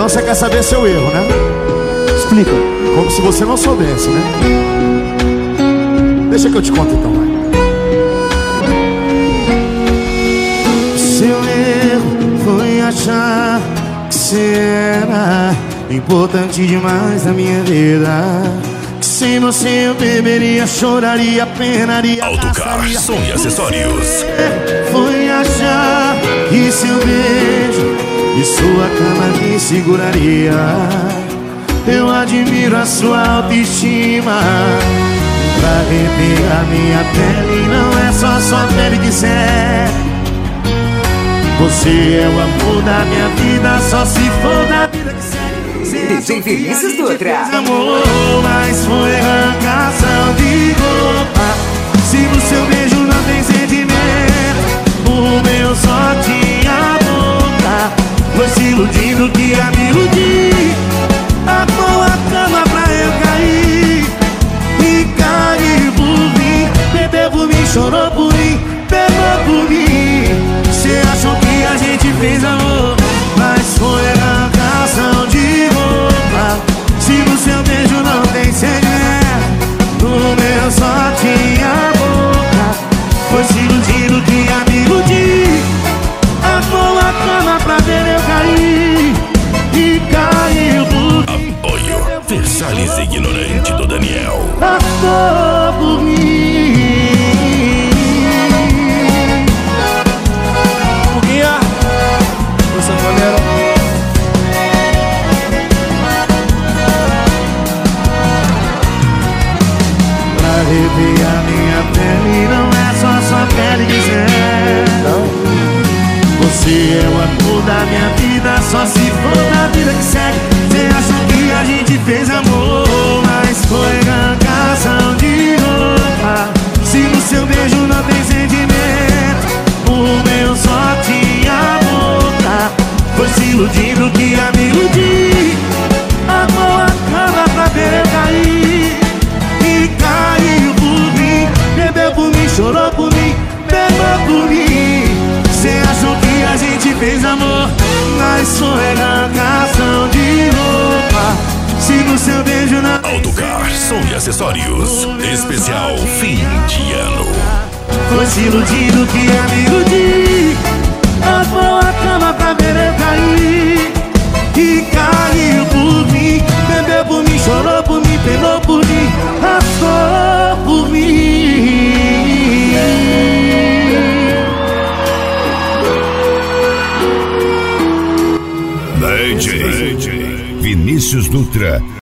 Então você quer saber seu erro, né? Explica. Como se você não soubesse, né? Deixa que eu te conto então, vai. Seu erro foi achar que você era importante demais na minha vida. Que sem você eu beberia, choraria, penaria. Autocar, som e acessórios. Foi achar que seu beijo e sua cama me seguraria. Eu admiro a sua autoestima. Pra arrepiar minha pele, não é só sua pele que serve. Você é o amor da minha vida, só se for da vida que serve. DJ Vinícius Dutra. Amor, mas foi arrancação de roupa. Se no seu beijo não tem sentimento, o meu só tinha boca. Foi se iludindo que ia me iludir. Armou a cama pra eu cair. E caiu por mim. Bebeu por mim, chorou por mim, pegou por mim. Cê achou que a gente fez amor, mas foi arrancação de roupa. Se no seu beijo não tem segredo, no meu só tinha boca. Foi se iludindo que ia me iludir. Armou a cama pra ver eu cair. E caiu por mim. Apoio Versalhes Ignorante do Daniel. Passou por mim. Arrepiar minha pele, não é só sua pele que serve. Você é o amor da minha vida, só se for da vida que segue. Você achou que a gente fez amor, mas foi arrancação de roupa. Se no seu beijo não tem sentimento, o meu só tinha boca. Foi se iludindo que ia me iludir. Armou a cama pra ver eu cair. E caiu por mim, bebeu por mim, chorou por mim, pegou por mim. Cê achou que a gente fez amor, mas foi arrancação de roupa. Se no seu beijo não... Autocar, som e acessórios. Especial fim de ano. Foi se iludindo que ia me iludir. Armou a cama pra ver eu cair. E caiu por mim, bebeu por mim, chorou por mim, penou por mim, passou por mim. DJ Vinícius Dutra.